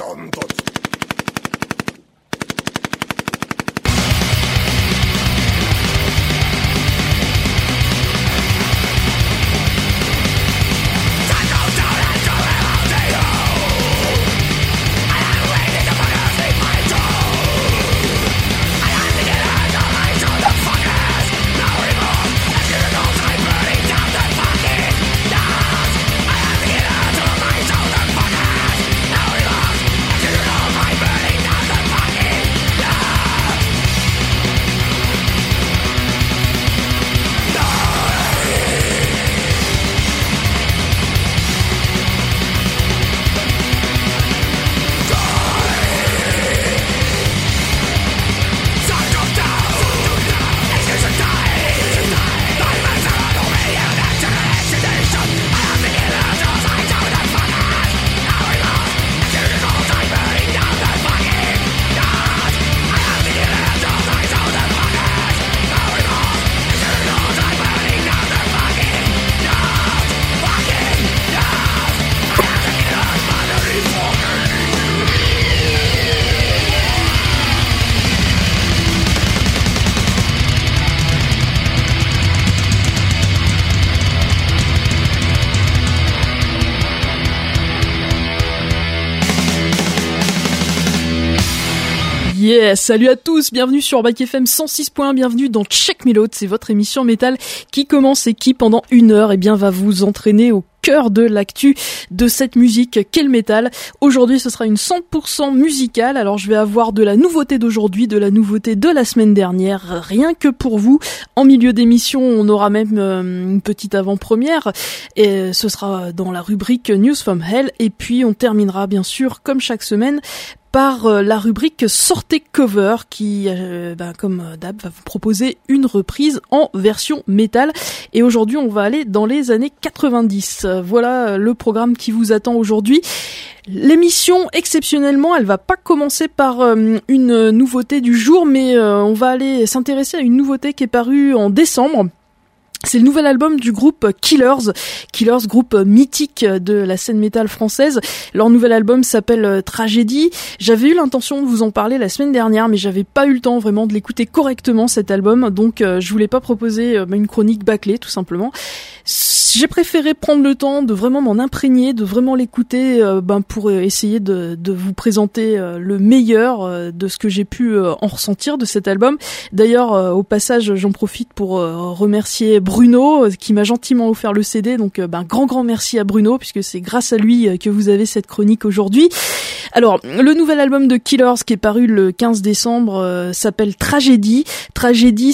Yeah, salut à tous, bienvenue sur Bac FM 106.1, bienvenue dans Check Me Load, c'est votre émission métal qui commence et qui pendant 1 heure va vous entraîner au cœur de l'actu de cette musique qu'est le métal. Aujourd'hui, ce sera une 100% musicale. Alors, je vais avoir de la nouveauté d'aujourd'hui, de la nouveauté de la semaine dernière, rien que pour vous. En milieu d'émission, on aura même une petite avant-première et ce sera dans la rubrique News from Hell. Et puis, on terminera bien sûr, comme chaque semaine, par la rubrique Sortez Cover qui, comme d'hab, va vous proposer une reprise en version métal. Et aujourd'hui, on va aller dans les années 90. Voilà le programme qui vous attend aujourd'hui. L'émission, exceptionnellement, elle va pas commencer par une nouveauté du jour, mais on va aller s'intéresser à une nouveauté qui est parue en décembre. C'est le nouvel album du groupe Killers, groupe mythique de la scène métal française. Leur nouvel album s'appelle Tragédie. J'avais eu l'intention de vous en parler la semaine dernière, mais j'avais pas eu le temps vraiment de l'écouter correctement cet album, donc je voulais pas proposer une chronique bâclée tout simplement. J'ai préféré prendre le temps de vraiment m'en imprégner, de vraiment l'écouter pour essayer de vous présenter le meilleur de ce que j'ai pu en ressentir de cet album. D'ailleurs, au passage, j'en profite pour remercier Bruno qui m'a gentiment offert le CD, donc grand merci à Bruno puisque c'est grâce à lui que vous avez cette chronique aujourd'hui. Alors, le nouvel album de Killers qui est paru le 15 décembre s'appelle Tragédie. Tragédie,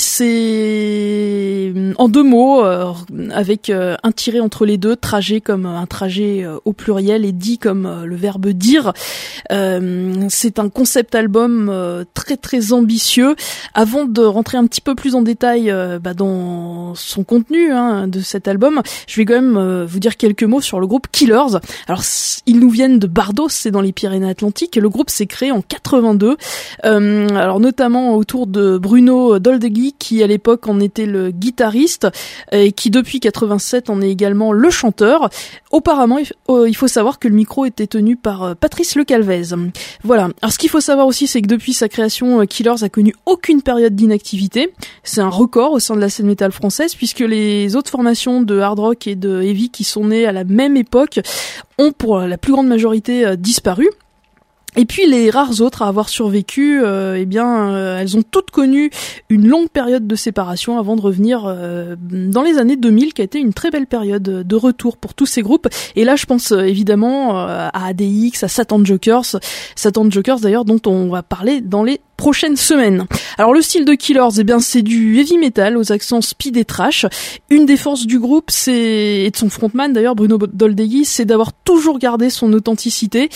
c'est en 2 mots avec un tiré entre les deux, trajet comme un trajet au pluriel et dit comme le verbe dire. C'est un concept album très très ambitieux. Avant de rentrer un petit peu plus en détail dans son contenu de cet album, je vais quand même vous dire quelques mots sur le groupe Killers. Alors ils nous viennent de Bardos, c'est dans les Pyrénées-Atlantiques. Le groupe s'est créé en 82, alors notamment autour de Bruno Doldegui qui à l'époque en était le guitariste et qui depuis 87 en est également le chanteur. Auparavant, il faut savoir que le micro était tenu par Patrice Lecalvez. Voilà. Alors ce qu'il faut savoir aussi, c'est que depuis sa création, Killers a connu aucune période d'inactivité. C'est un record au sein de la scène métal française puisque les autres formations de hard rock et de heavy qui sont nées à la même époque ont pour la plus grande majorité disparu. Et puis les rares autres à avoir survécu, elles ont toutes connu une longue période de séparation avant de revenir dans les années 2000, qui a été une très belle période de retour pour tous ces groupes. Et là, je pense évidemment à ADX, à Satan Jokers d'ailleurs, dont on va parler dans les prochaines semaines. Alors le style de Killers, c'est du heavy metal aux accents speed et trash. Une des forces du groupe, et de son frontman d'ailleurs, Bruno Doldegui, c'est d'avoir toujours gardé son authenticité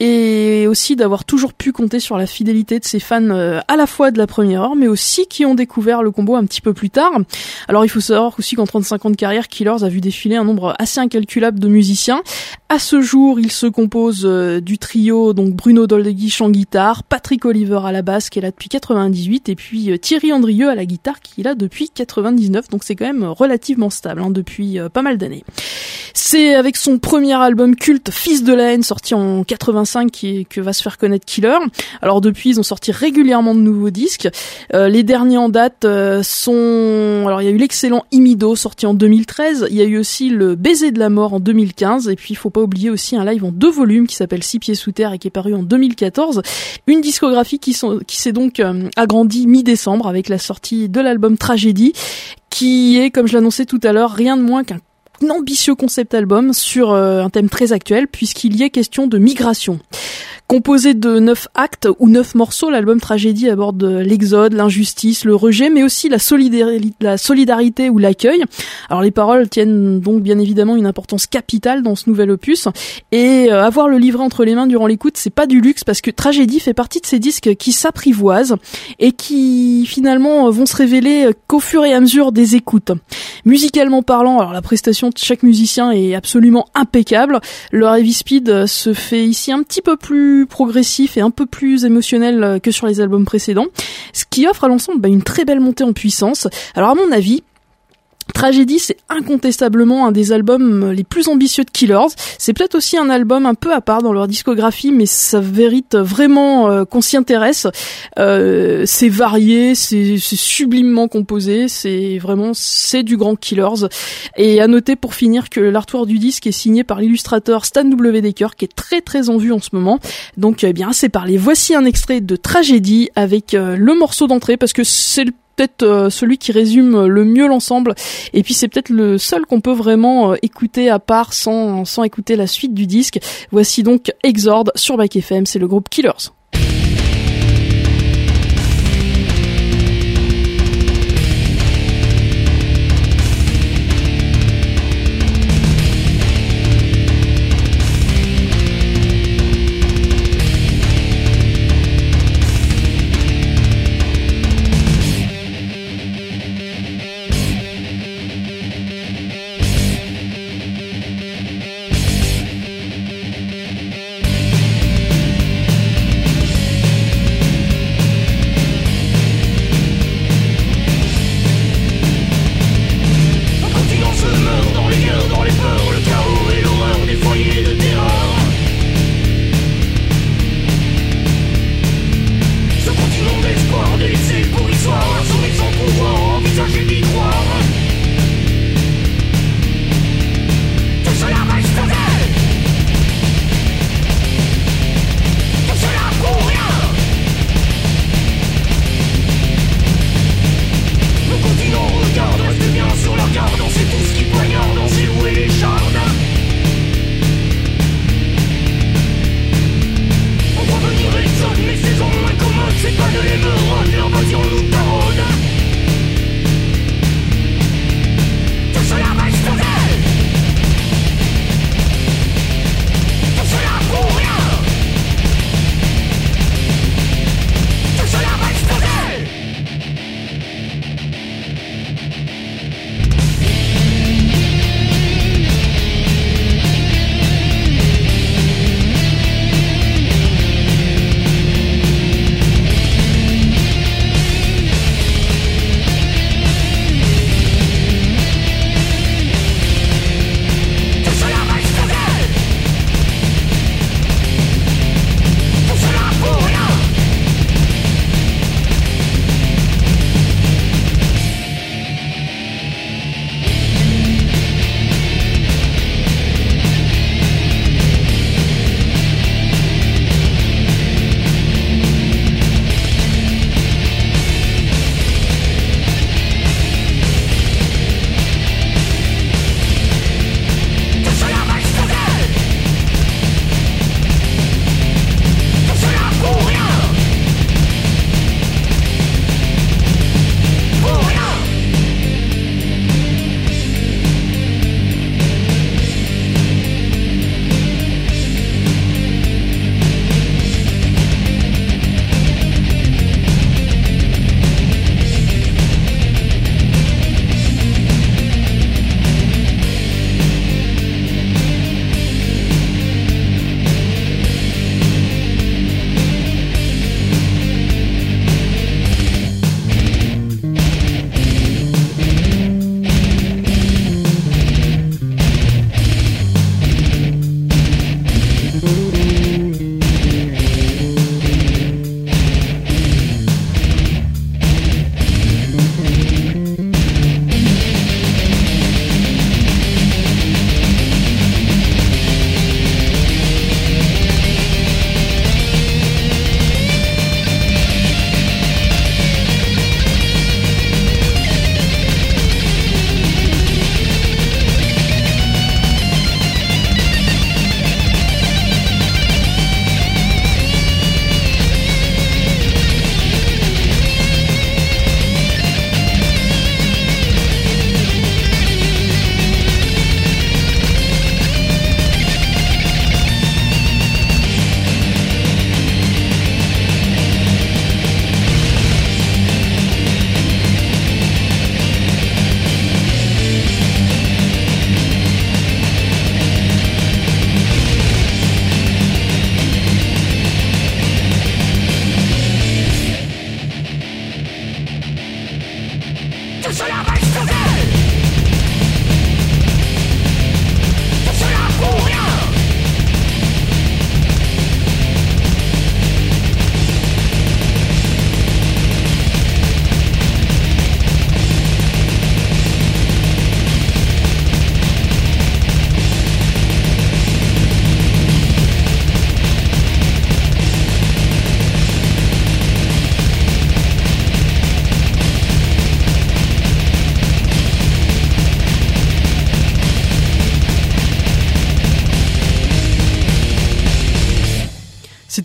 et aussi d'avoir toujours pu compter sur la fidélité de ses fans à la fois de la première heure, mais aussi qui ont découvert le combo un petit peu plus tard. Alors il faut savoir aussi qu'en 35 ans de carrière, Killers a vu défiler un nombre assez incalculable de musiciens. À ce jour, il se compose du trio, donc Bruno Doldegui chant guitare, Patrick Oliver à la basse, basse qui est là depuis 98 et puis Thierry Andrieux à la guitare qui est là depuis 99, donc c'est quand même relativement stable depuis pas mal d'années. C'est avec son premier album culte Fils de la haine sorti en 85 que va se faire connaître Killer. Alors depuis ils ont sorti régulièrement de nouveaux disques. Les derniers en date sont... Alors il y a eu l'excellent Imido sorti en 2013, il y a eu aussi le Baiser de la mort en 2015 et puis il faut pas oublier aussi un live en 2 volumes qui s'appelle 6 pieds sous terre et qui est paru en 2014. Une discographie qui s'est donc agrandie mi-décembre avec la sortie de l'album Tragédie qui est, comme je l'annonçais tout à l'heure, rien de moins qu'un ambitieux concept album sur un thème très actuel puisqu'il y est question de migration. Composé de 9 actes ou 9 morceaux, l'album Tragédie aborde l'exode, l'injustice, le rejet, mais aussi la solidarité ou l'accueil. Alors les paroles tiennent donc bien évidemment une importance capitale dans ce nouvel opus, et avoir le livret entre les mains durant l'écoute, c'est pas du luxe parce que Tragédie fait partie de ces disques qui s'apprivoisent et qui finalement vont se révéler qu'au fur et à mesure des écoutes. Musicalement parlant, alors la prestation de chaque musicien est absolument impeccable. Le Heavy Speed se fait ici un petit peu plus progressif et un peu plus émotionnel que sur les albums précédents, ce qui offre à l'ensemble une très belle montée en puissance. Alors à mon avis, Tragédie, c'est incontestablement un des albums les plus ambitieux de Killers. C'est peut-être aussi un album un peu à part dans leur discographie, mais ça mérite vraiment qu'on s'y intéresse. C'est varié, c'est sublimement composé, c'est du grand Killers. Et à noter pour finir que l'artwork du disque est signé par l'illustrateur Stan W. Decker, qui est très très en vue en ce moment. Donc c'est parlé. Voici un extrait de Tragédie avec le morceau d'entrée, parce que c'est peut-être celui qui résume le mieux l'ensemble, et puis c'est peut-être le seul qu'on peut vraiment écouter à part sans écouter la suite du disque. Voici donc Exorde sur Back FM, c'est le groupe Killers.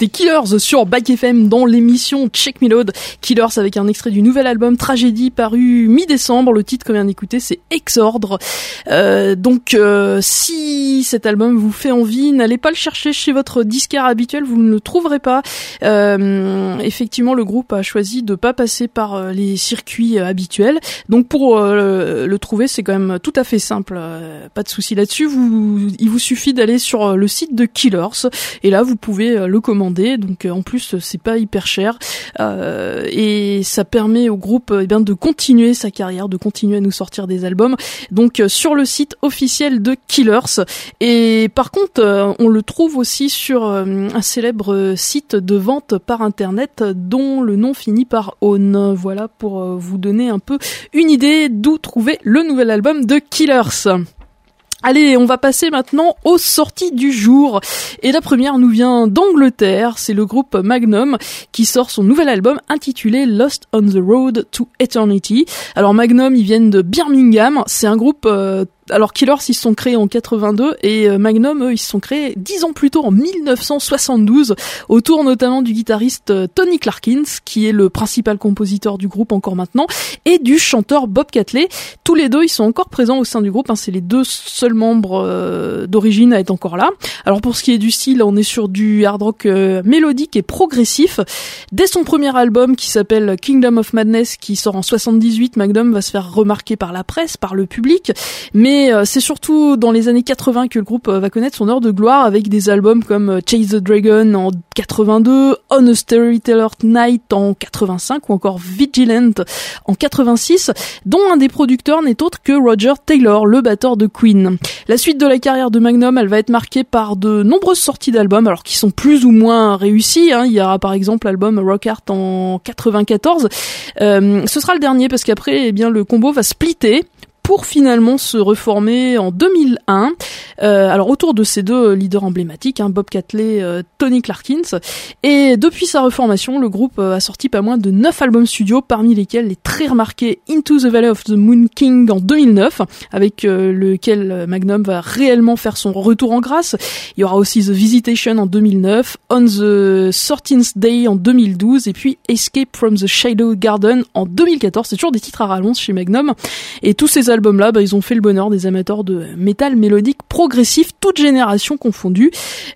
C'était Killers sur Back FM dans l'émission Check Me Load. Killers avec un extrait du nouvel album Tragédie paru mi-décembre. Le titre qu'on vient d'écouter c'est Exordre. Si cet album vous fait envie, n'allez pas le chercher chez votre disquaire habituel, vous ne le trouverez pas. Effectivement, le groupe a choisi de pas passer par les circuits habituels. Donc pour le trouver, c'est quand même tout à fait simple. Pas de souci là-dessus. Il vous suffit d'aller sur le site de Killers et là vous pouvez le commander. Donc en plus c'est pas hyper cher et ça permet au groupe de continuer sa carrière, de continuer à nous sortir des albums. Donc sur le site officiel de Killers. Et par contre on le trouve aussi sur un célèbre site de vente par internet dont le nom finit par Own. Voilà pour vous donner un peu une idée d'où trouver le nouvel album de Killers. Allez, on va passer maintenant aux sorties du jour. Et la première nous vient d'Angleterre. C'est le groupe Magnum qui sort son nouvel album intitulé Lost on the Road to Eternity. Alors Magnum, ils viennent de Birmingham. C'est un groupe... Alors Killers, ils se sont créés en 82 et Magnum, eux, ils se sont créés 10 ans plus tôt en 1972 autour notamment du guitariste Tony Clarkins qui est le principal compositeur du groupe encore maintenant et du chanteur Bob Catley. Tous les deux, ils sont encore présents au sein du groupe, c'est les deux seuls membres d'origine à être encore là. Alors pour ce qui est du style, on est sur du hard rock mélodique et progressif. Dès son premier album qui s'appelle Kingdom of Madness qui sort en 78, Magnum va se faire remarquer par la presse, par le public, mais c'est surtout dans les années 80 que le groupe va connaître son heure de gloire avec des albums comme Chase the Dragon en 82, On a Storyteller Night en 85 ou encore Vigilant en 86, dont un des producteurs n'est autre que Roger Taylor, le batteur de Queen. La suite de la carrière de Magnum, elle va être marquée par de nombreuses sorties d'albums, alors qui sont plus ou moins réussis. Il y aura par exemple l'album Rock Art en 94. Ce sera le dernier parce qu'après, le combo va splitter pour finalement se reformer en 2001. Alors autour de ces deux leaders emblématiques, Bob Catley, Tony Clarkins. Et depuis sa reformation, le groupe a sorti pas moins de 9 albums studio, parmi lesquels les très remarqués Into the Valley of the Moon King en 2009, avec lequel Magnum va réellement faire son retour en grâce. Il y aura aussi The Visitation en 2009, On the 13th Day en 2012, et puis Escape from the Shadow Garden en 2014. C'est toujours des titres à rallonge chez Magnum. Et tous ces albums-là, ils ont fait le bonheur des amateurs de métal mélodique progressif, toutes générations confondues.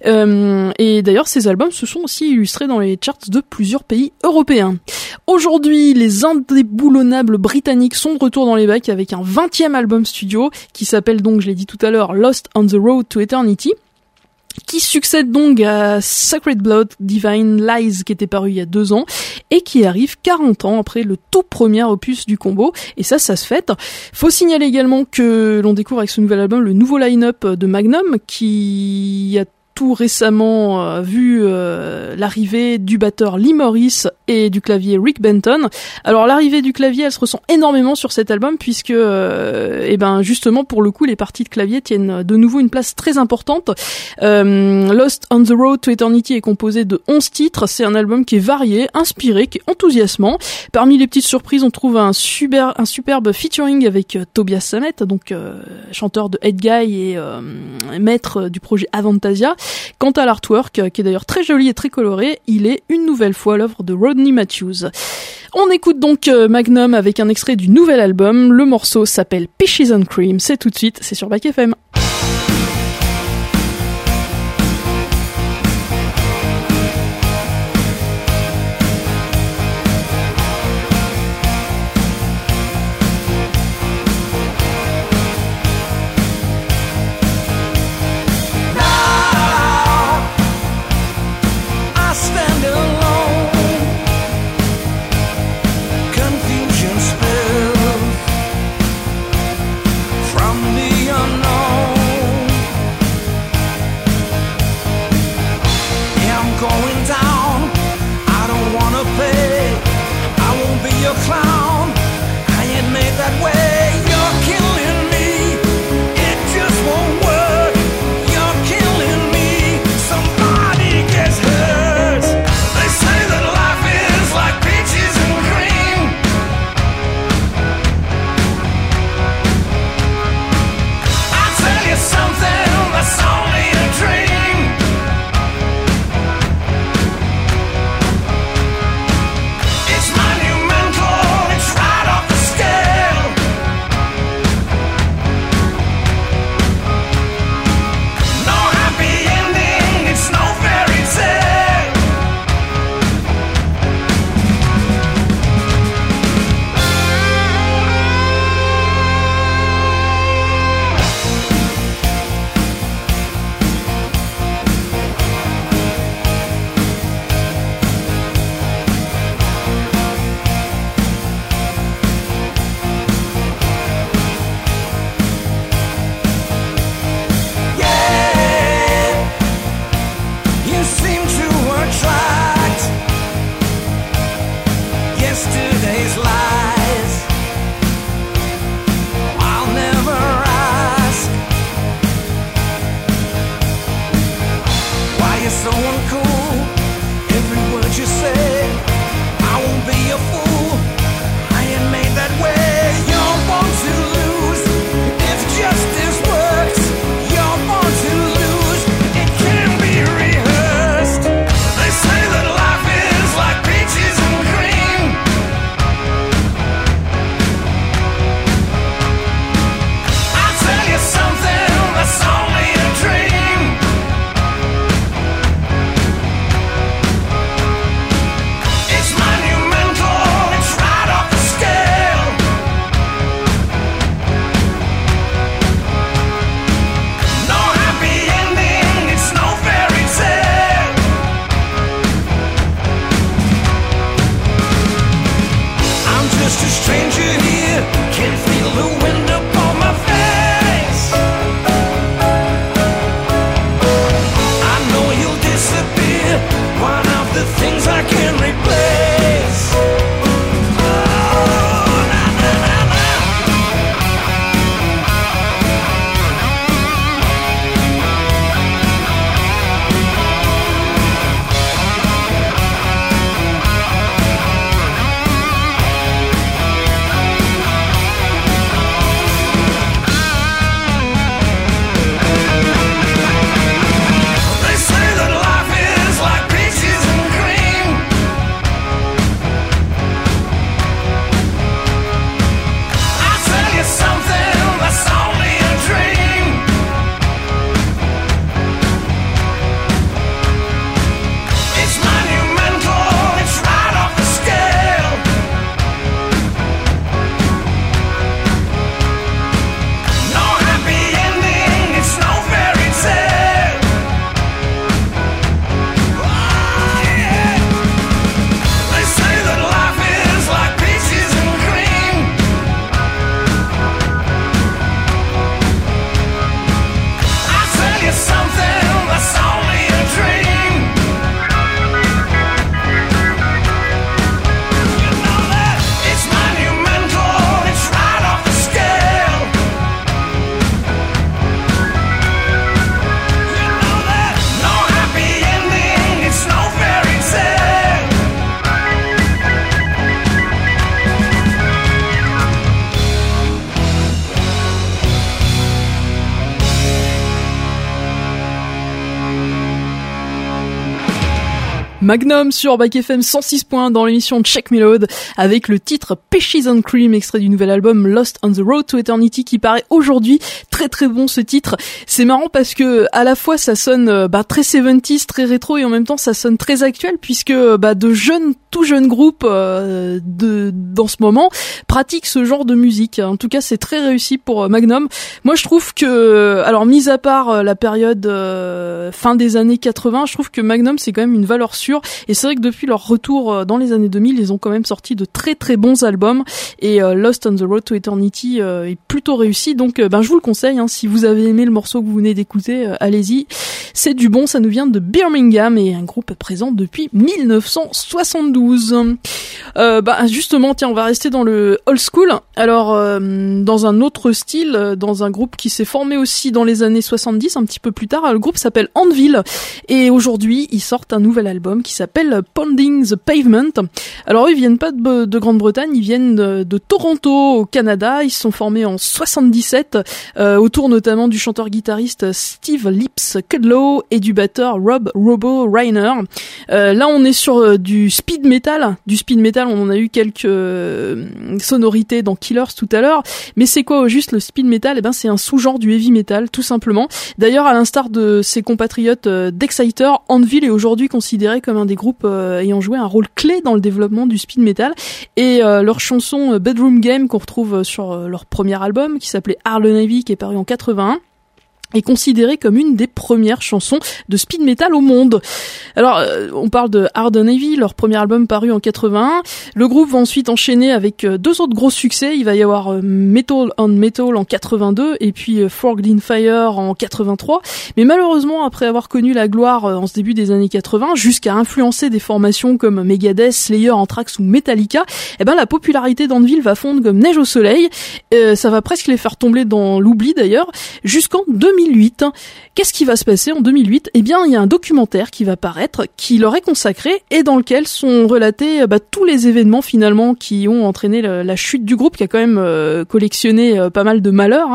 Et d'ailleurs, ces albums se sont aussi illustrés dans les charts de plusieurs pays européens. Aujourd'hui, les indéboulonnables britanniques sont de retour dans les bacs avec un 20e album studio qui s'appelle donc, je l'ai dit tout à l'heure, Lost on the Road to Eternity, qui succède donc à Sacred Blood Divine Lies qui était paru il y a 2 ans et qui arrive 40 ans après le tout premier opus du combo, et ça se fête. Faut signaler également que l'on découvre avec ce nouvel album le nouveau line-up de Magnum qui a tout récemment vu l'arrivée du batteur Lee Morris et du clavier Rick Benton. Alors l'arrivée du clavier, elle se ressent énormément sur cet album puisque justement pour le coup les parties de clavier tiennent de nouveau une place très importante. Lost on the Road to Eternity est composé de 11 titres, c'est un album qui est varié, inspiré, qui est enthousiasmant. Parmi les petites surprises, on trouve un superbe featuring avec Tobias Sammet, donc chanteur de Head Guy et maître du projet Avantasia. Quant à l'artwork, qui est d'ailleurs très joli et très coloré, il est une nouvelle fois l'œuvre de Rodney Matthews. On écoute donc Magnum avec un extrait du nouvel album. Le morceau s'appelle Peaches and Cream. C'est tout de suite, c'est sur Back FM. Confusion spills from the unknown. Magnum sur Back FM 106 points dans l'émission Check Me Load avec le titre Peaches and Cream, extrait du nouvel album Lost on the Road to Eternity qui paraît aujourd'hui. Très très bon ce titre. C'est marrant parce que à la fois ça sonne très 70s, très rétro et en même temps ça sonne très actuel puisque de tout jeunes groupes dans ce moment pratiquent ce genre de musique. En tout cas, c'est très réussi pour Magnum. Moi, je trouve que, alors mis à part la période fin des années 80, je trouve que Magnum c'est quand même une valeur sûre. Et c'est vrai que depuis leur retour dans les années 2000, ils ont quand même sorti de très très bons albums. Et Lost on the Road to Eternity est plutôt réussi. Donc, je vous le conseille. Si vous avez aimé le morceau que vous venez d'écouter, allez-y. C'est du bon. Ça nous vient de Birmingham et un groupe présent depuis 1972. Justement, tiens, on va rester dans le old school. Alors, dans un autre style, dans un groupe qui s'est formé aussi dans les années 70, un petit peu plus tard, le groupe s'appelle Anvil. Et aujourd'hui, ils sortent un nouvel album qui s'appelle Pounding the Pavement. Alors, ils viennent pas de Grande-Bretagne, ils viennent de Toronto, au Canada. Ils se sont formés en 77, autour notamment du chanteur-guitariste Steve Lips Kudlow et du batteur Rob Robo Reiner. Là, on est sur du speed metal. Du speed metal, on en a eu quelques sonorités dans Killers tout à l'heure. Mais c'est quoi au juste le speed metal ? C'est un sous-genre du heavy metal, tout simplement. D'ailleurs, à l'instar de ses compatriotes d'Exciter, Anvil est aujourd'hui considéré comme un des groupes ayant joué un rôle clé dans le développement du speed metal. Et leur chanson Bedroom Game qu'on retrouve sur leur premier album, qui s'appelait Harle Navy, qui est paru en 81, est considérée comme une des premières chansons de speed metal au monde. Alors, on parle de Hard Navy, leur premier album paru en 81. Le groupe va ensuite enchaîner avec deux autres gros succès. Il va y avoir Metal on Metal en 82 et puis Forged in Fire en 83. Mais malheureusement, après avoir connu la gloire en ce début des années 80, jusqu'à influencer des formations comme Megadeth, Slayer, Anthrax ou Metallica, la popularité d'Anvil va fondre comme neige au soleil. Ça va presque les faire tomber dans l'oubli d'ailleurs, jusqu'en 2008. Qu'est-ce qui va se passer en 2008 ? Il y a un documentaire qui va paraître, qui leur est consacré et dans lequel sont relatés tous les événements finalement qui ont entraîné la chute du groupe, qui a quand même collectionné pas mal de malheurs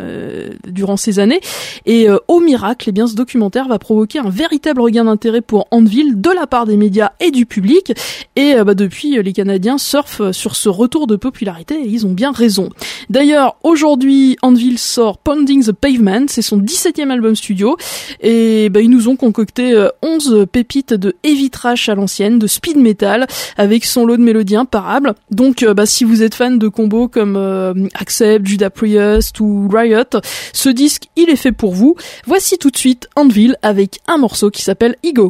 durant ces années. Et au miracle, ce documentaire va provoquer un véritable regain d'intérêt pour Anvil de la part des médias et du public. Et depuis, les Canadiens surfent sur ce retour de popularité et ils ont bien raison. D'ailleurs, aujourd'hui, Anvil sort Pounding the Pavement, c'est son 17e album studio et ils nous ont concocté 11 pépites de heavy trash à l'ancienne, de speed metal avec son lot de mélodies imparables. Donc si vous êtes fan de combos comme Accept, Judas Priest ou Riot, ce disque il est fait pour vous. Voici tout de suite Anvil avec un morceau qui s'appelle Ego.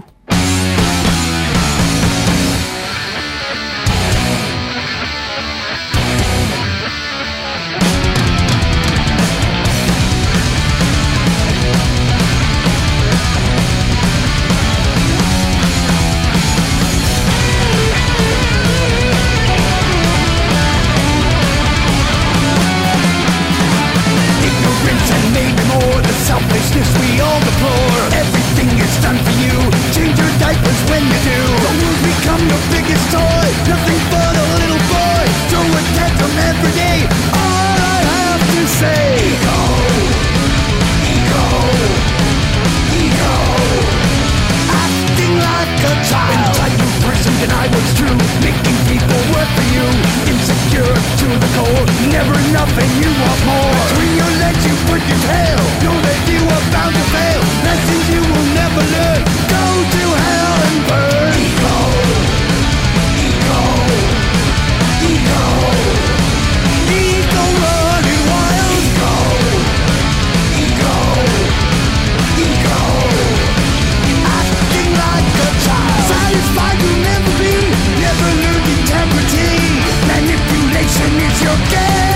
Selfishness we all deplore. Everything is done for you. Change your diapers when you do. Don't you become your biggest toy. Nothing but a little boy. Throw a tantrum every day. All I have to say. Ego, ego, ego. Acting like a child. Inside you person deny what's true. Making people work for you. Insecure to the core. Never enough and you want more. Between your legs you put your tail. Know that you are bound to fail. Lessons you will never learn. Go to hell and burn. Ego, ego, ego, ego running wild. Ego, ego, ego. Acting like a child. Satisfied you'll never be. Never learn integrity. Manipulation is your game.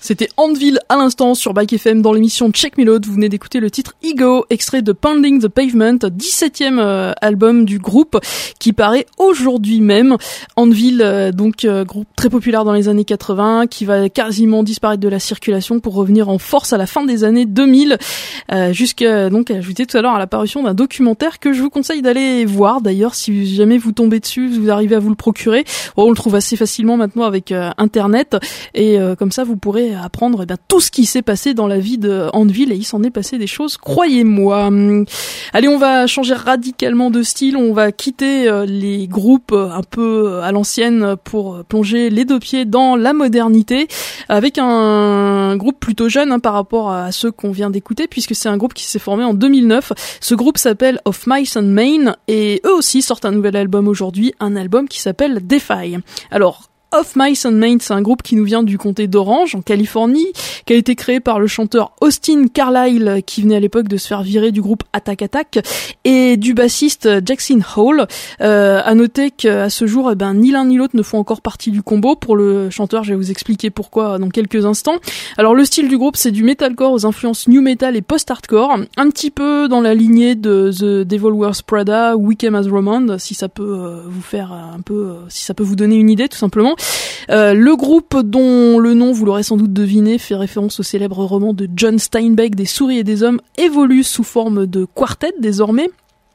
C'était Anvil à l'instant sur Bike FM dans l'émission Check Me Load. Vous venez d'écouter le titre Ego, extrait de Pounding the Pavement, 17e album du groupe qui paraît aujourd'hui même. Anvil, groupe très populaire dans les années 80, qui va quasiment disparaître de la circulation pour revenir en force à la fin des années 2000, jusqu'à donc ajouter tout à l'heure à l'apparition d'un documentaire que je vous conseille d'aller voir. D'ailleurs, si jamais vous tombez dessus, vous arrivez à vous le procurer. On le trouve assez facilement maintenant avec Internet, et comme ça vous pourrez apprendre tout ce qui s'est passé dans la vie de Anvil, et il s'en est passé des choses, croyez-moi. Allez, on va changer radicalement de style, on va quitter les groupes un peu à l'ancienne pour plonger les deux pieds dans la modernité avec un groupe plutôt jeune par rapport à ceux qu'on vient d'écouter, puisque c'est un groupe qui s'est formé en 2009. Ce groupe s'appelle Of Mice and Men, et eux aussi sortent un nouvel album aujourd'hui, un album qui s'appelle Defy. Alors, Of Mice and Men, c'est un groupe qui nous vient du comté d'Orange, en Californie, qui a été créé par le chanteur Austin Carlile, qui venait à l'époque de se faire virer du groupe Attack Attack, et du bassiste Jackson Hole. À noter qu'à ce jour, ni l'un ni l'autre ne font encore partie du combo. Pour le chanteur, je vais vous expliquer pourquoi dans quelques instants. Alors, le style du groupe, c'est du metalcore aux influences new metal et post-hardcore, un petit peu dans la lignée de The Devil Wears Prada, We Came as Roman, si ça peut vous faire un peu, si ça peut vous donner une idée, tout simplement. Le groupe, dont le nom vous l'aurez sans doute deviné, fait référence au célèbre roman de John Steinbeck des Souris et des Hommes, évolue sous forme de quartet désormais.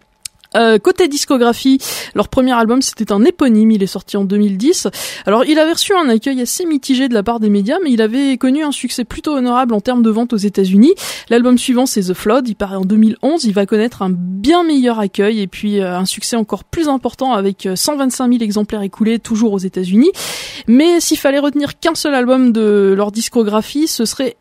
Côté discographie, leur premier album c'était un éponyme, il est sorti en 2010. Alors il avait reçu un accueil assez mitigé de la part des médias, mais il avait connu un succès plutôt honorable en termes de vente aux États-Unis. L'album suivant c'est The Flood, il paraît en 2011, il va connaître un bien meilleur accueil et puis un succès encore plus important avec 125 000 exemplaires écoulés toujours aux États-Unis. Mais s'il fallait retenir qu'un seul album de leur discographie, ce serait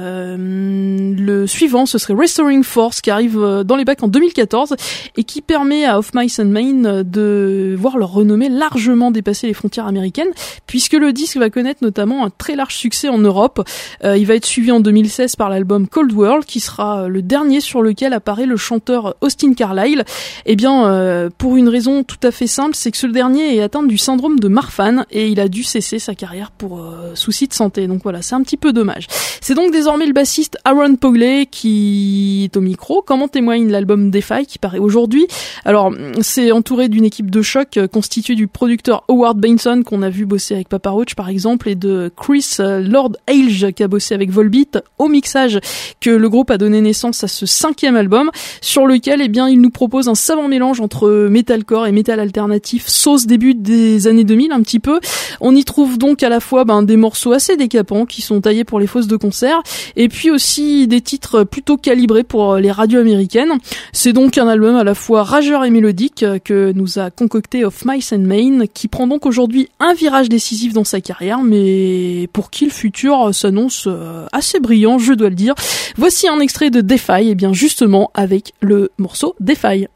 le suivant, ce serait Restoring Force qui arrive dans les bacs en 2014 et qui permet à Of Mice and Men de voir leur renommée largement dépasser les frontières américaines, puisque le disque va connaître notamment un très large succès en Europe. Il va être suivi en 2016 par l'album Cold World, qui sera le dernier sur lequel apparaît le chanteur Austin Carlile. Eh bien, pour une raison tout à fait simple, c'est que ce dernier est atteint du syndrome de Marfan et il a dû cesser sa carrière pour soucis de santé. Donc voilà, c'est un petit peu dommage. C'est donc désormais le bassiste Aaron Powley qui est au micro, comme en témoigne l'album Defy qui paraît aujourd'hui. Alors, c'est entouré d'une équipe de choc constituée du producteur Howard Bainson qu'on a vu bosser avec Papa Roach par exemple, et de Chris Lord Hale qui a bossé avec Volbeat au mixage, que le groupe a donné naissance à ce 5e album sur lequel il nous propose un savant mélange entre metalcore et metal alternatif sauce début des années 2000 un petit peu. On y trouve donc à la fois des morceaux assez décapants qui sont taillés pour les fosses de concert et puis aussi des titres plutôt calibrés pour les radios américaines. C'est donc un album à la fois rageur et mélodique que nous a concocté Of Mice and Men, qui prend donc aujourd'hui un virage décisif dans sa carrière, mais pour qui le futur s'annonce assez brillant, je dois le dire. Voici un extrait de Defy, et bien justement avec le morceau Defy.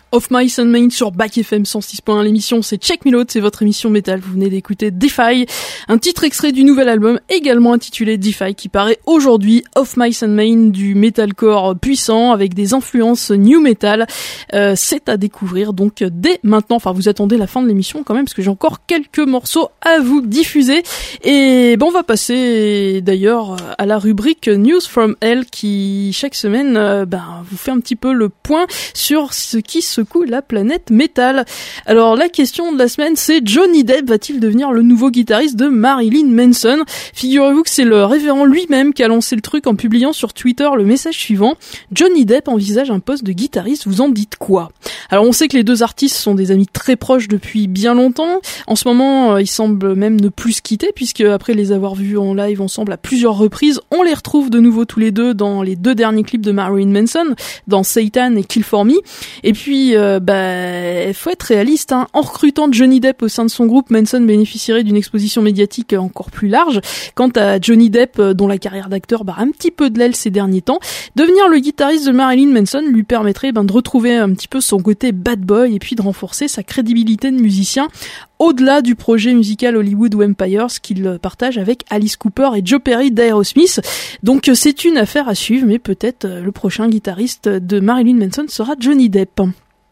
Of Mice and Men sur Back FM 106.1. L'émission c'est Check Me Load, c'est votre émission métal. Vous venez d'écouter Defy, un titre extrait du nouvel album également intitulé Defy qui paraît aujourd'hui. Of Mice and Men, du metalcore puissant avec des influences new metal. C'est à découvrir donc dès maintenant. Enfin, vous attendez la fin de l'émission quand même parce que j'ai encore quelques morceaux à vous diffuser. Et bon, on va passer d'ailleurs à la rubrique News from Hell qui chaque semaine vous fait un petit peu le point sur ce qui secoue la planète métal. Alors la question de la semaine, c'est Johnny Depp va-t-il devenir le nouveau guitariste de Marilyn Manson? Figurez-vous que c'est le révérend lui-même qui a lancé le truc en publiant sur Twitter le message suivant: Johnny Depp envisage un poste de guitariste, vous en dites quoi? Alors on sait que les deux artistes sont des amis très proches depuis bien longtemps. En ce moment, ils semblent même ne plus se quitter puisque après les avoir vus en live ensemble à plusieurs reprises, on les retrouve de nouveau tous les deux dans les deux derniers clips de Marilyn Manson, dans Satan et Kill For Me. Et puis, faut être réaliste, hein. En recrutant Johnny Depp au sein de son groupe, Manson bénéficierait d'une exposition médiatique encore plus large. Quant à Johnny Depp, dont la carrière d'acteur bat un petit peu de l'aile ces derniers temps, devenir le guitariste de Marilyn Manson lui permettrait de retrouver un petit peu son côté bad boy et puis de renforcer sa crédibilité de musicien au-delà du projet musical Hollywood Vampires qu'il partage avec Alice Cooper et Joe Perry d'Aerosmith. Donc c'est une affaire à suivre, mais peut-être le prochain guitariste de Marilyn Manson sera Johnny Depp.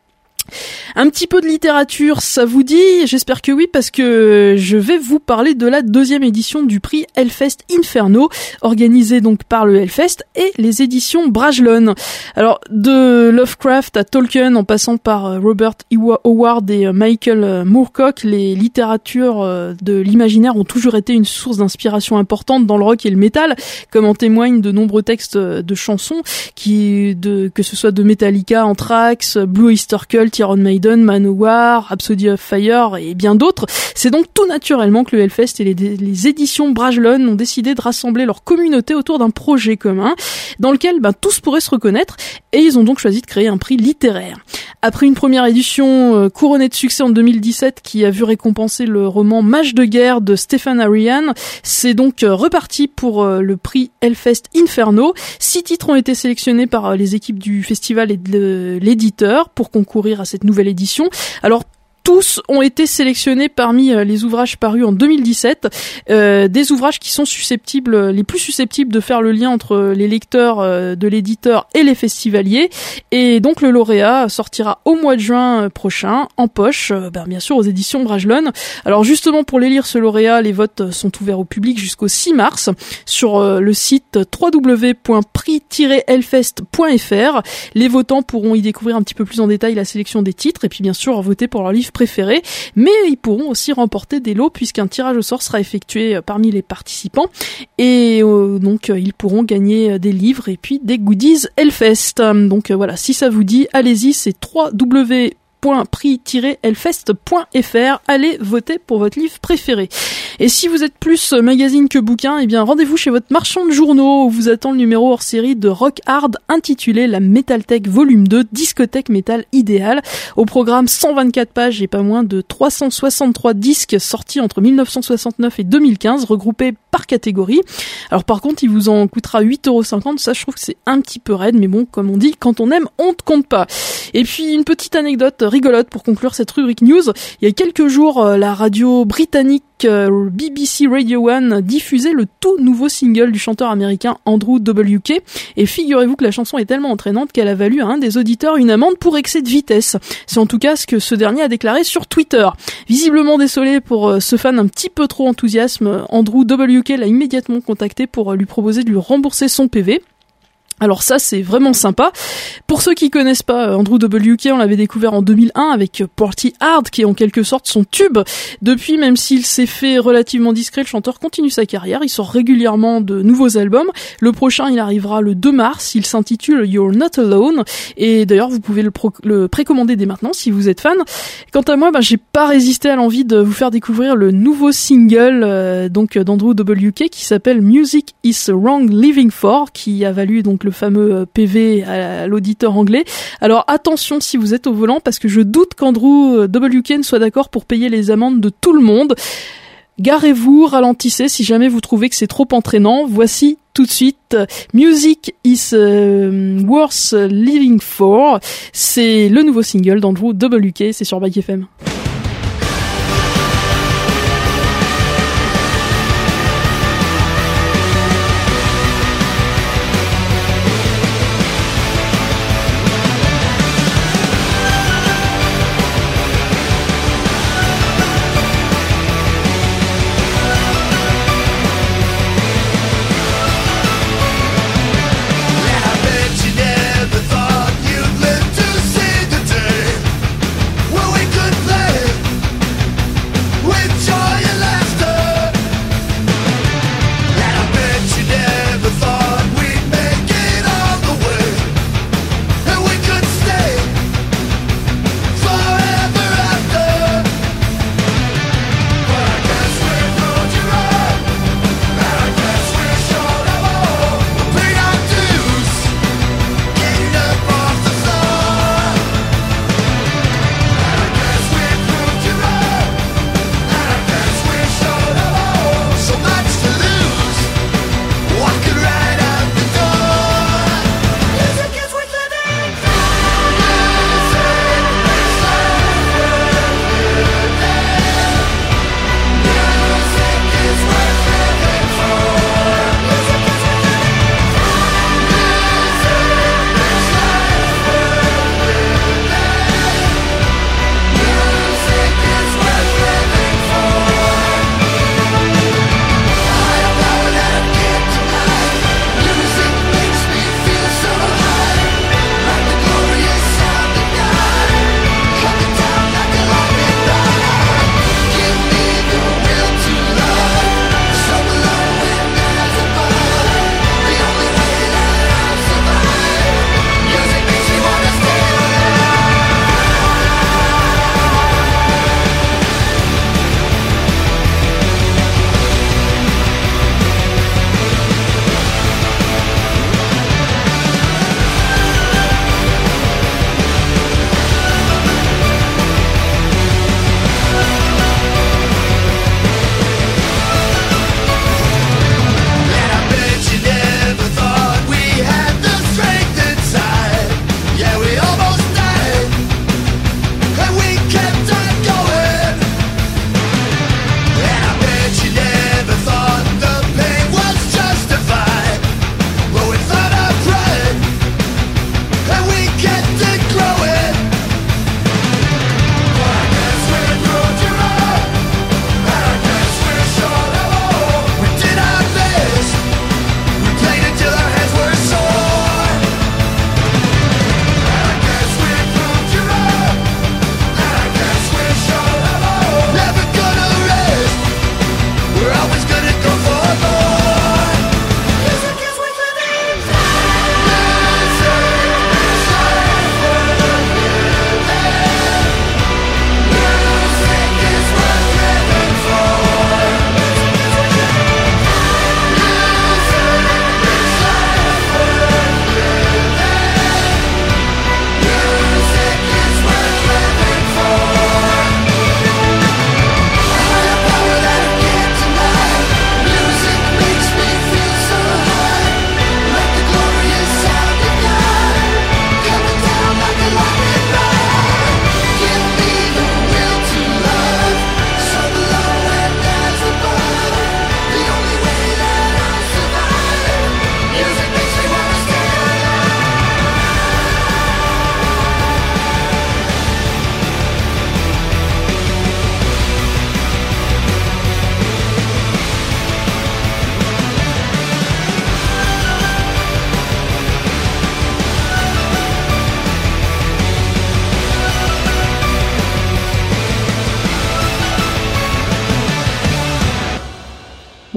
Un petit peu de littérature, ça vous dit? J'espère que oui, parce que je vais vous parler de la deuxième édition du prix Hellfest Inferno, organisé donc par le Hellfest et les éditions Brajlon. Alors, de Lovecraft à Tolkien, en passant par Robert Howard et Michael Moorcock, les littératures de l'imaginaire ont toujours été une source d'inspiration importante dans le rock et le métal, comme en témoignent de nombreux textes de chansons, que ce soit de Metallica, Anthrax, Blue Oyster Cult, Iron Maiden, Manowar, Rhapsody of Fire et bien d'autres. C'est donc tout naturellement que le Hellfest et les éditions Brajlon ont décidé de rassembler leur communauté autour d'un projet commun dans lequel tous pourraient se reconnaître, et ils ont donc choisi de créer un prix littéraire. Après une première édition couronnée de succès en 2017 qui a vu récompenser le roman Mage de guerre de Stephen Arian, c'est donc reparti pour le prix Hellfest Inferno. 6 titres ont été sélectionnés par les équipes du festival et de l'éditeur pour concourir à cette nouvelle édition. Alors tous ont été sélectionnés parmi les ouvrages parus en 2017, des ouvrages qui sont les plus susceptibles de faire le lien entre les lecteurs de l'éditeur et les festivaliers. Et donc le lauréat sortira au mois de juin prochain, en poche, bien sûr aux éditions Brajlon. Alors justement, pour élire ce lauréat, les votes sont ouverts au public jusqu'au 6 mars sur le site www.prix-hellfest.fr. Les votants pourront y découvrir un petit peu plus en détail la sélection des titres et puis bien sûr voter pour leur livre préférés, mais ils pourront aussi remporter des lots puisqu'un tirage au sort sera effectué parmi les participants et donc ils pourront gagner des livres et puis des goodies Hellfest. Donc voilà, si ça vous dit, allez-y, c'est www.prix-hellfest.fr. Allez voter pour votre livre préféré. Et si vous êtes plus magazine que bouquin, rendez-vous chez votre marchand de journaux où vous attend le numéro hors série de Rock Hard intitulé La Metal Tech Volume 2, discothèque métal idéale. Au programme 124 pages et pas moins de 363 disques sortis entre 1969 et 2015, regroupés par catégorie. Alors par contre, il vous en coûtera 8,50€. Ça, je trouve que c'est un petit peu raide, mais bon, comme on dit, quand on aime, on ne compte pas. Et puis une petite anecdote rigolote pour conclure cette rubrique news. Il y a quelques jours, la radio britannique BBC Radio 1 diffusait le tout nouveau single du chanteur américain Andrew WK, et figurez-vous que la chanson est tellement entraînante qu'elle a valu à un des auditeurs une amende pour excès de vitesse. C'est en tout cas ce que ce dernier a déclaré sur Twitter. Visiblement désolé pour ce fan un petit peu trop enthousiaste, Andrew WK l'a immédiatement contacté pour lui proposer de lui rembourser son PV. Alors ça, c'est vraiment sympa. Pour ceux qui connaissent pas Andrew WK, on l'avait découvert en 2001 avec Party Hard, qui est en quelque sorte son tube. Depuis, même s'il s'est fait relativement discret, le chanteur continue sa carrière. Il sort régulièrement de nouveaux albums. Le prochain, il arrivera le 2 mars. Il s'intitule You're Not Alone. Et d'ailleurs, vous pouvez le précommander dès maintenant si vous êtes fan. Quant à moi, j'ai pas résisté à l'envie de vous faire découvrir le nouveau single d'Andrew WK qui s'appelle Music is Wrong Living For, qui a valu donc le fameux PV à l'auditeur anglais. Alors attention si vous êtes au volant, parce que je doute qu'Andrew WK soit d'accord pour payer les amendes de tout le monde. garez-vous, ralentissez si jamais vous trouvez que c'est trop entraînant. Voici tout de suite Music is Worth Living For. C'est le nouveau single d'Andrew WK, c'est sur Bike FM. Well, we could play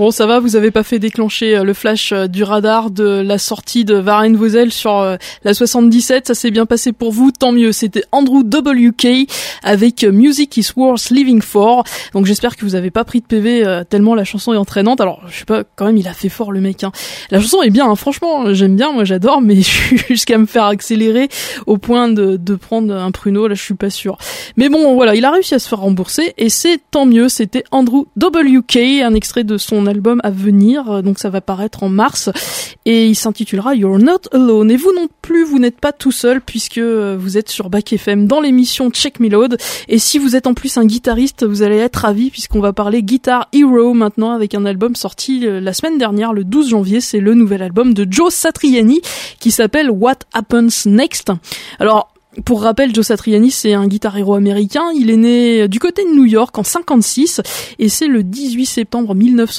Bon, ça va, vous avez pas fait déclencher le flash du radar de la sortie de Warenweizel sur la 77, ça s'est bien passé pour vous, tant mieux. C'était Andrew WK avec Music is Worth Living For. Donc j'espère que vous avez pas pris de PV tellement la chanson est entraînante. Alors, je sais pas, quand même il a fait fort le mec, hein. La chanson est bien, hein. Franchement, j'aime bien, moi j'adore, mais je suis jusqu'à me faire accélérer au point de prendre un pruneau, là je suis pas sûre. Mais bon, voilà, il a réussi à se faire rembourser et c'est tant mieux. C'était Andrew WK, un extrait de son album à venir, donc ça va paraître en mars et il s'intitulera You're Not Alone. Et vous non plus, vous n'êtes pas tout seul puisque vous êtes sur Back FM dans l'émission Check Me Load, et si vous êtes en plus un guitariste, vous allez être ravis puisqu'on va parler Guitar Hero maintenant avec un album sorti la semaine dernière, le 12 janvier. C'est le nouvel album de Joe Satriani qui s'appelle What Happens Next. Alors, pour rappel, Joe Satriani, c'est un guitar hero américain. Il est né du côté de New York en 56 et c'est le 18 septembre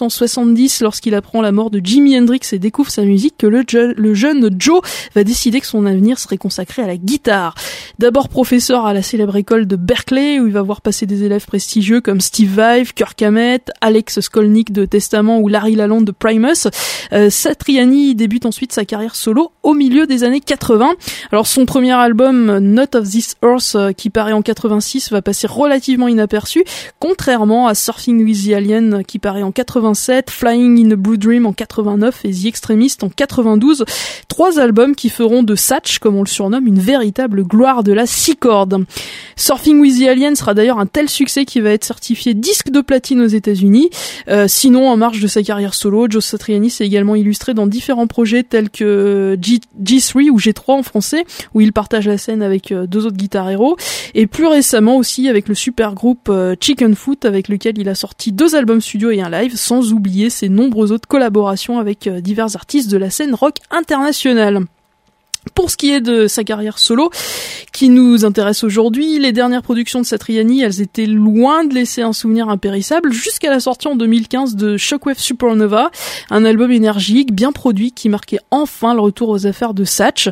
1970, lorsqu'il apprend la mort de Jimi Hendrix et découvre sa musique, que le jeune Joe va décider que son avenir serait consacré à la guitare. D'abord professeur à la célèbre école de Berklee, où il va voir passer des élèves prestigieux comme Steve Vai, Kirk Hammett, Alex Skolnick de Testament ou Larry Lalonde de Primus. Satriani débute ensuite sa carrière solo au milieu des années 80. Alors son premier album, Not of This Earth, qui paraît en 86, va passer relativement inaperçu, contrairement à Surfing with the Alien qui paraît en 87, Flying in a Blue Dream en 89 et The Extremist en 92. 3 albums qui feront de Satch, comme on le surnomme, une véritable gloire de la 6 cordes. Surfing with the Alien sera d'ailleurs un tel succès qu'il va être certifié disque de platine aux États-Unis. Sinon, en marge de sa carrière solo, Joe Satriani s'est également illustré dans différents projets tels que G3 ou G3 en français, où il partage la scène avec 2 autres guitar héros, et plus récemment aussi avec le super groupe Chicken Foot, avec lequel il a sorti 2 albums studio et un live, sans oublier ses nombreuses autres collaborations avec divers artistes de la scène rock internationale. Pour ce qui est de sa carrière solo, qui nous intéresse aujourd'hui, les dernières productions de Satriani, elles étaient loin de laisser un souvenir impérissable, jusqu'à la sortie en 2015 de Shockwave Supernova, un album énergique, bien produit, qui marquait enfin le retour aux affaires de Satch.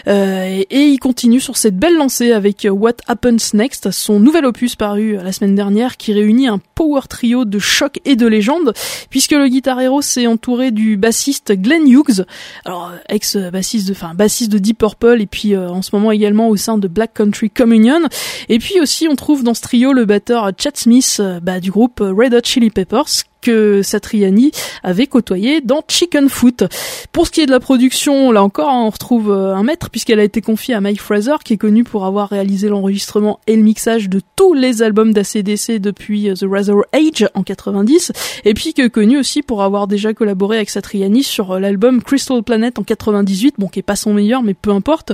Et il continue sur cette belle lancée avec What Happens Next, son nouvel opus paru la semaine dernière, qui réunit un power trio de choc et de légende, puisque le guitar hero s'est entouré du bassiste Glenn Hughes, alors ex-bassiste de Deep Purple, et puis en ce moment également au sein de Black Country Communion. Et puis aussi on trouve dans ce trio le batteur Chad Smith du groupe Red Hot Chili Peppers, que Satriani avait côtoyé dans Chicken Foot. Pour ce qui est de la production, là encore, on retrouve un maître, puisqu'elle a été confiée à Mike Fraser, qui est connu pour avoir réalisé l'enregistrement et le mixage de tous les albums d'ACDC depuis The Razor Age en 90, et puis qui est connu aussi pour avoir déjà collaboré avec Satriani sur l'album Crystal Planet en 98, bon, qui est pas son meilleur, mais peu importe.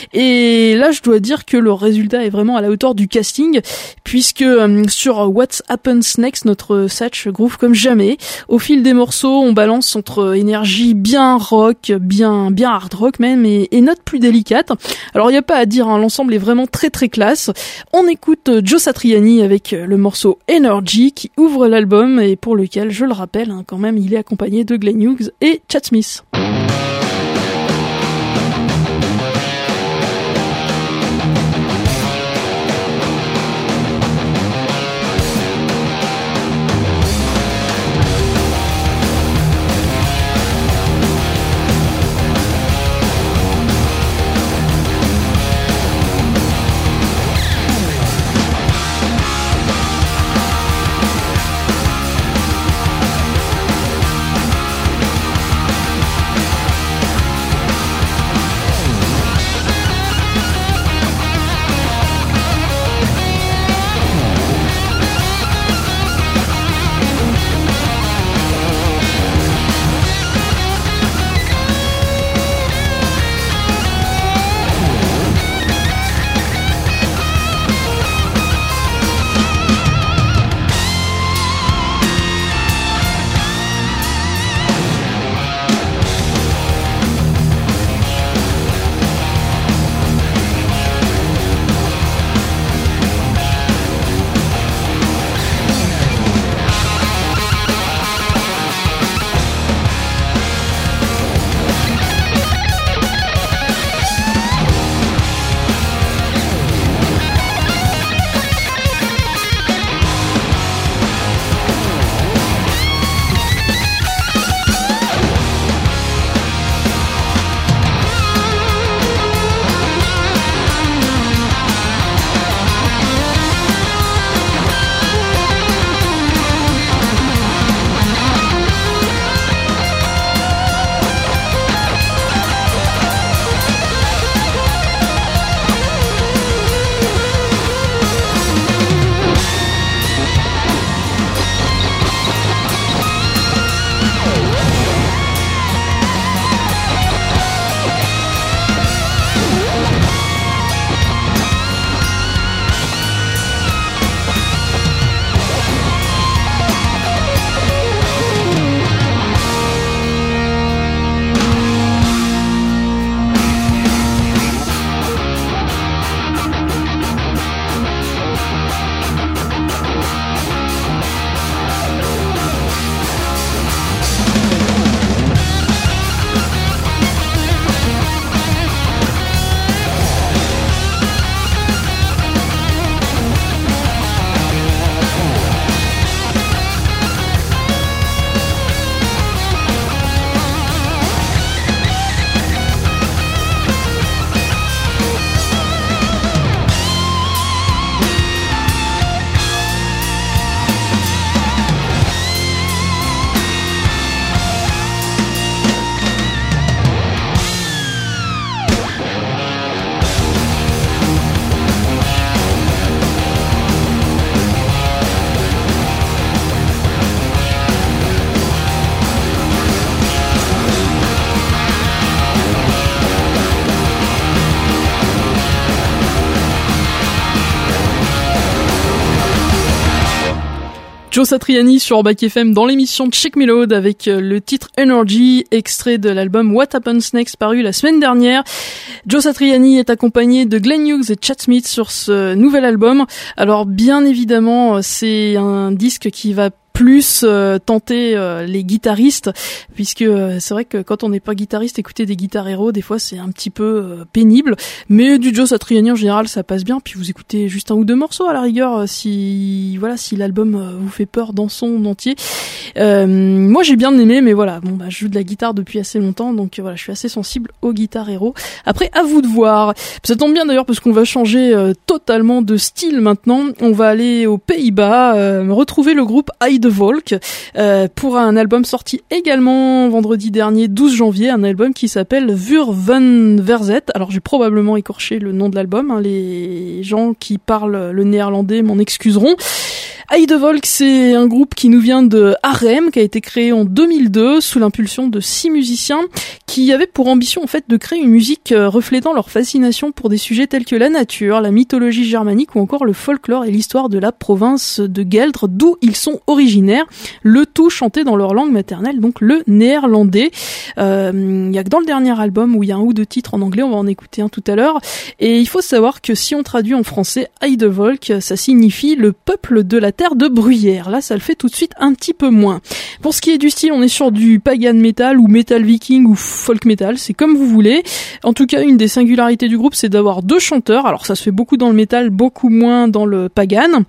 Et là, je dois dire que le résultat est vraiment à la hauteur du casting, puisque sur What Happens Next, notre Satch groove comme jamais. Au fil des morceaux, on balance entre énergie bien rock, bien hard rock même, et notes plus délicates. Alors il y a pas à dire, hein, l'ensemble est vraiment très très classe. On écoute Joe Satriani avec le morceau Energy qui ouvre l'album, et pour lequel, je le rappelle, hein, quand même, il est accompagné de Glenn Hughes et Chad Smith. Joe Satriani sur Back FM dans l'émission Check Me Load avec le titre Energy, extrait de l'album What Happens Next paru la semaine dernière. Joe Satriani est accompagné de Glenn Hughes et Chad Smith sur ce nouvel album. Alors bien évidemment, c'est un disque qui va plus tenter les guitaristes, puisque c'est vrai que quand on n'est pas guitariste, écouter des guitares héros, des fois c'est un petit peu pénible, mais du Joe Satriani en général ça passe bien, puis vous écoutez juste un ou deux morceaux à la rigueur si l'album vous fait peur dans son entier. Moi j'ai bien aimé, mais voilà, je joue de la guitare depuis assez longtemps, donc voilà, je suis assez sensible aux guitares héros. Après, à vous de voir. Ça tombe bien d'ailleurs parce qu'on va changer totalement de style maintenant. On va aller aux Pays-Bas, retrouver le groupe Volk pour un album sorti également vendredi dernier 12 janvier, un album qui s'appelle Vuur van Verzet. Alors j'ai probablement écorché le nom de l'album, les gens qui parlent le néerlandais m'en excuseront. Volk, c'est un groupe qui nous vient de Arnhem, qui a été créé en 2002 sous l'impulsion de 6 musiciens qui avaient pour ambition en fait de créer une musique reflétant leur fascination pour des sujets tels que la nature, la mythologie germanique ou encore le folklore et l'histoire de la province de Gueldre, d'où ils sont originaires, le tout chanté dans leur langue maternelle, donc le néerlandais. Il y a que dans le dernier album où il y a un ou deux titres en anglais, on va en écouter un tout à l'heure, et il faut savoir que si on traduit en français Volk, ça signifie le peuple de la terre de bruyère. Là, ça le fait tout de suite un petit peu moins. Pour ce qui est du style, on est sur du pagan metal ou metal viking ou folk metal, c'est comme vous voulez. En tout cas, une des singularités du groupe, c'est d'avoir 2 chanteurs. Alors, ça se fait beaucoup dans le metal, beaucoup moins dans le pagan.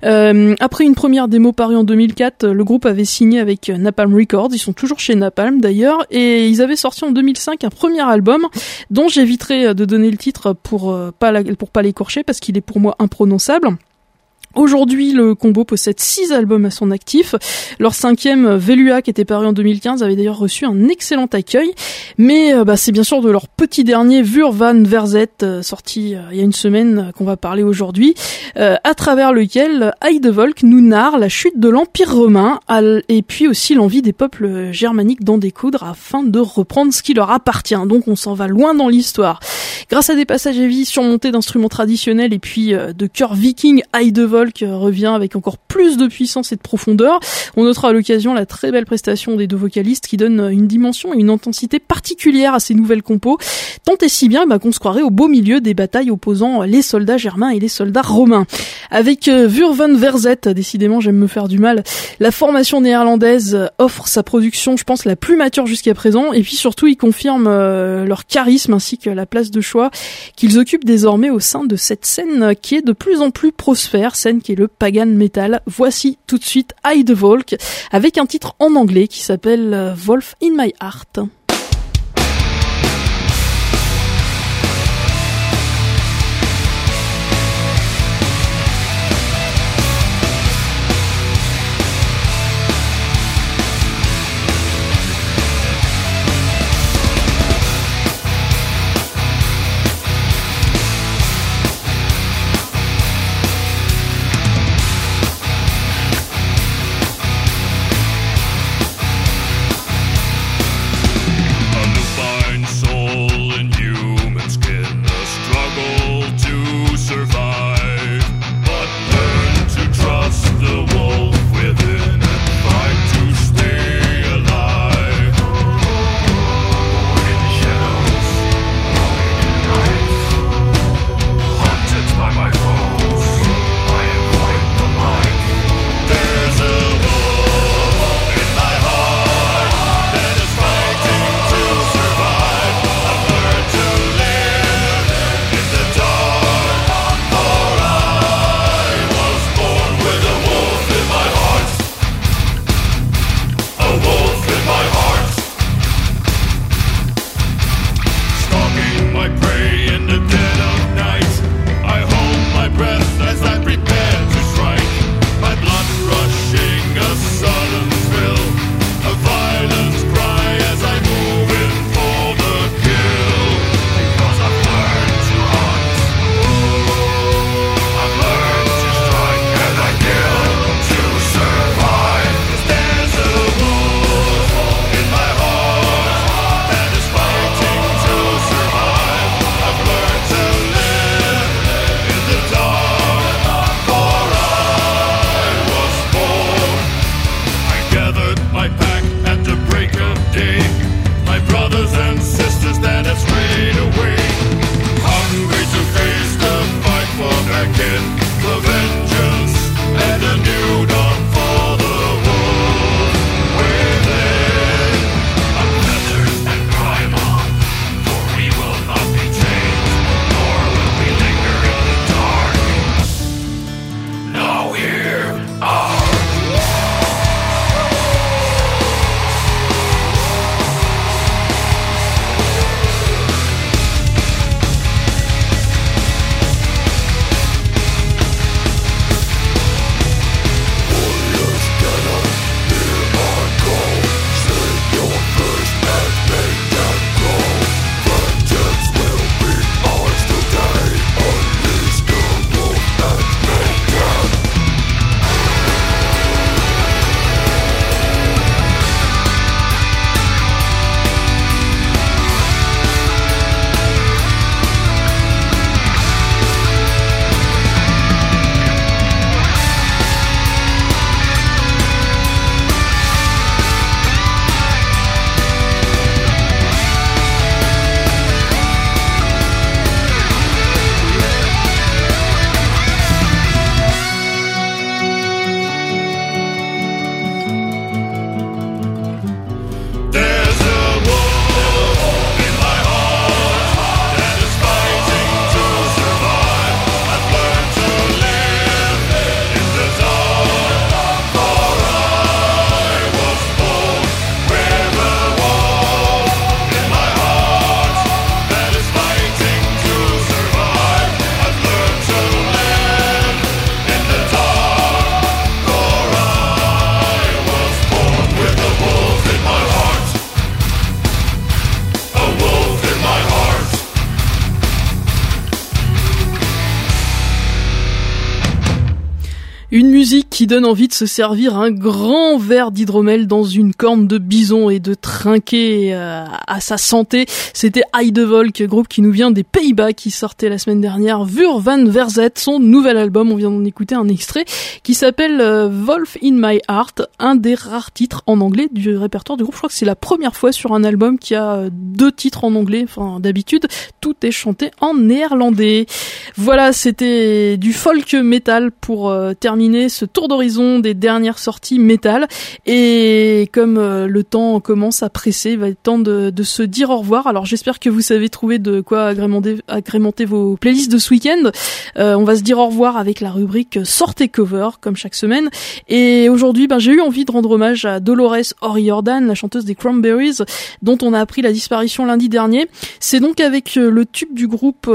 Après une première démo parue en 2004, le groupe avait signé avec Napalm Records. Ils sont toujours chez Napalm d'ailleurs, et ils avaient sorti en 2005 un premier album dont j'éviterai de donner le titre pour pas l'écorcher parce qu'il est pour moi imprononçable. Aujourd'hui, le combo possède 6 albums à son actif. Leur 5e, Velua, qui était paru en 2015, avait d'ailleurs reçu un excellent accueil. Mais c'est bien sûr de leur petit dernier, Vuur van Verzet, sorti il y a une semaine, qu'on va parler aujourd'hui, à travers lequel Volk nous narre la chute de l'Empire romain et puis aussi l'envie des peuples germaniques d'en découdre afin de reprendre ce qui leur appartient. Donc on s'en va loin dans l'histoire. Grâce à des passages heavy surmontés d'instruments traditionnels et puis de chœurs vikings, Volk revient avec encore plus de puissance et de profondeur. On notera à l'occasion la très belle prestation des 2 vocalistes qui donnent une dimension et une intensité particulière à ces nouvelles compos, tant et si bien qu'on se croirait au beau milieu des batailles opposant les soldats germains et les soldats romains. Avec Vuur van Verzet, décidément j'aime me faire du mal, la formation néerlandaise offre sa production, je pense, la plus mature jusqu'à présent, et puis surtout ils confirment leur charisme ainsi que la place de choix qu'ils occupent désormais au sein de cette scène qui est de plus en plus prospère, scène qui est le pagan metal. Voici tout de suite Volk avec un titre en anglais qui s'appelle Wolf in My Heart. Une musique qui donne envie de se servir un grand verre d'hydromel dans une corne de bison et de trinquer à sa santé. C'était Heidevolk, groupe qui nous vient des Pays-Bas, qui sortait la semaine dernière Vur van Verzet, son nouvel album. On vient d'en écouter un extrait qui s'appelle Wolf in My Heart, un des rares titres en anglais du répertoire du groupe. Je crois que c'est la première fois sur un album qui a 2 titres en anglais. Enfin, d'habitude, tout est chanté en néerlandais. Voilà, c'était du folk metal pour terminer ce tour d'horizon des dernières sorties métal. Et comme le temps commence à presser, il va être temps de se dire au revoir. Alors j'espère que vous savez trouver de quoi agrémenter vos playlists de ce week-end. On va se dire au revoir avec la rubrique Sortez Cover, comme chaque semaine. Et aujourd'hui, j'ai eu envie de rendre hommage à Dolores O'Riordan, la chanteuse des Cranberries, dont on a appris la disparition lundi dernier. C'est donc avec le tube du groupe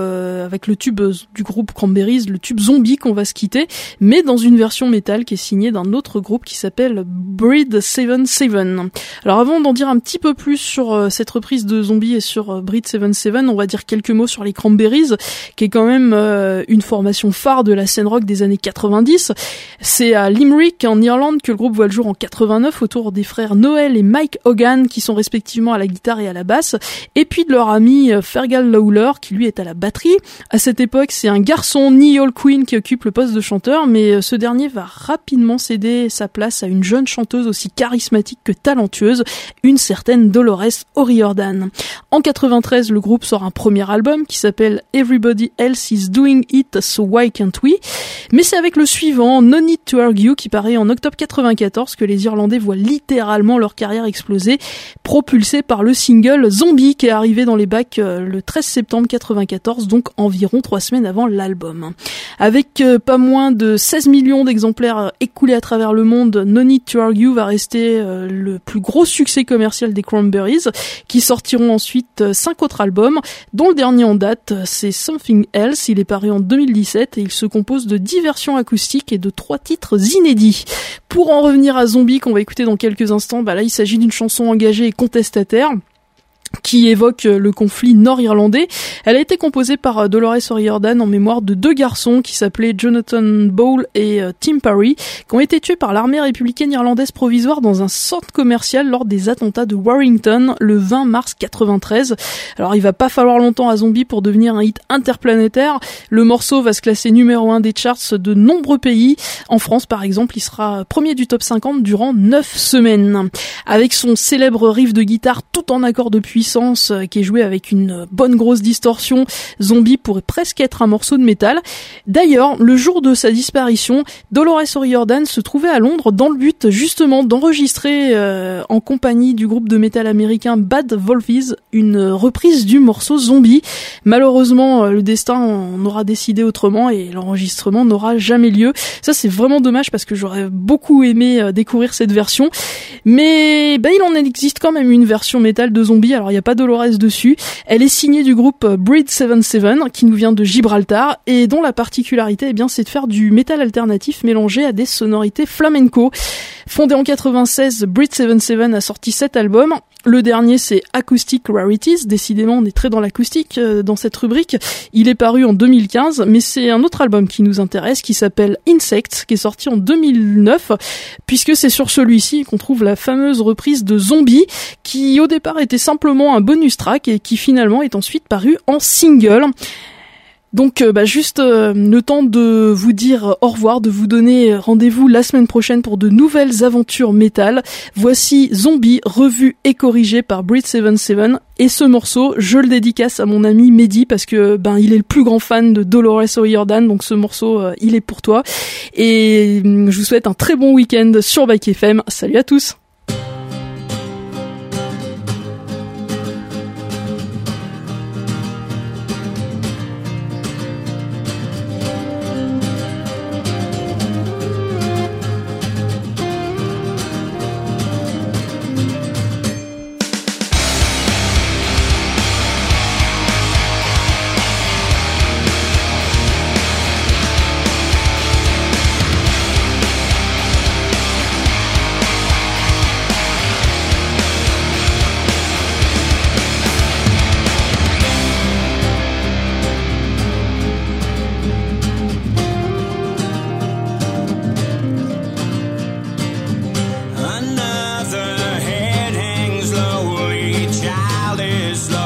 Cranberries, le tube Zombie, qu'on va se quitter, mais dans une version métal qui est signée d'un autre groupe qui s'appelle Breed 77. Alors avant d'en dire un petit peu plus sur cette reprise de Zombie et sur Breed 77, on va dire quelques mots sur les Cranberries, qui est quand même une formation phare de la scène rock des années 90. C'est à Limerick, en Irlande, que le groupe voit le jour en 89, autour des frères Noel et Mike Hogan, qui sont respectivement à la guitare et à la basse, et puis de leur ami Fergal Lawler, qui lui est à la batterie. À cette époque, c'est un garçon, Niall Quinn, qui occupe le poste de chanteur, mais ce dernier va rapidement céder sa place à une jeune chanteuse aussi charismatique que talentueuse, une certaine Dolores O'Riordan. En 93, le groupe sort un premier album qui s'appelle Everybody Else Is Doing It, So Why Can't We? Mais c'est avec le suivant, No Need to Argue, qui paraît en octobre 94, que les Irlandais voient littéralement leur carrière exploser, propulsés par le single Zombie, qui est arrivé dans les bacs le 13 septembre 94, donc environ 3 semaines avant l'album. Avec pas moins de 16 millions d'exemplaires écoulés à travers le monde, No Need to Argue va rester le plus gros succès commercial des Cranberries, qui sortiront ensuite 5 autres albums, dont le dernier en date, c'est Something Else. Il est paru en 2017 et il se compose de 10 versions acoustiques et de 3 titres inédits. Pour en revenir à Zombie, qu'on va écouter dans quelques instants, là il s'agit d'une chanson engagée et contestataire qui évoque le conflit nord-irlandais. Elle a été composée par Dolores O'Riordan en mémoire de 2 garçons qui s'appelaient Jonathan Ball et Tim Parry, qui ont été tués par l'armée républicaine irlandaise provisoire dans un centre commercial lors des attentats de Warrington le 20 mars 93. Alors il va pas falloir longtemps à Zombie pour devenir un hit interplanétaire. Le morceau va se classer numéro 1 des charts de nombreux pays. En France par exemple, il sera premier du top 50 durant 9 semaines. Avec son célèbre riff de guitare tout en accord de puissance qui est joué avec une bonne grosse distorsion, Zombie pourrait presque être un morceau de métal. D'ailleurs, le jour de sa disparition, Dolores O'Riordan se trouvait à Londres dans le but justement d'enregistrer en compagnie du groupe de métal américain Bad Wolves une reprise du morceau Zombie. Malheureusement, le destin en aura décidé autrement et l'enregistrement n'aura jamais lieu. Ça c'est vraiment dommage parce que j'aurais beaucoup aimé découvrir cette version. Mais il en existe quand même une version métal de Zombie. Alors il n'y a pas Dolores dessus. Elle est signée du groupe Breed 77 qui nous vient de Gibraltar et dont la particularité c'est de faire du métal alternatif mélangé à des sonorités flamenco. Fondée en 96, Breed 77 a sorti 7 albums. Le dernier c'est Acoustic Rarities. Décidément on est très dans l'acoustique dans cette rubrique. Il est paru en 2015, mais c'est un autre album qui nous intéresse qui s'appelle Insects, qui est sorti en 2009, puisque c'est sur celui-ci qu'on trouve la fameuse reprise de Zombie, qui au départ était simplement un bonus track et qui finalement est ensuite paru en single. Donc juste le temps de vous dire au revoir, de vous donner rendez-vous la semaine prochaine pour de nouvelles aventures métal. Voici Zombie, revu et corrigé par Breed 77. Et ce morceau, je le dédicace à mon ami Mehdi parce que il est le plus grand fan de Dolores O'Riordan, donc ce morceau il est pour toi. Et je vous souhaite un très bon week-end sur Bike FM. Salut à tous. is love.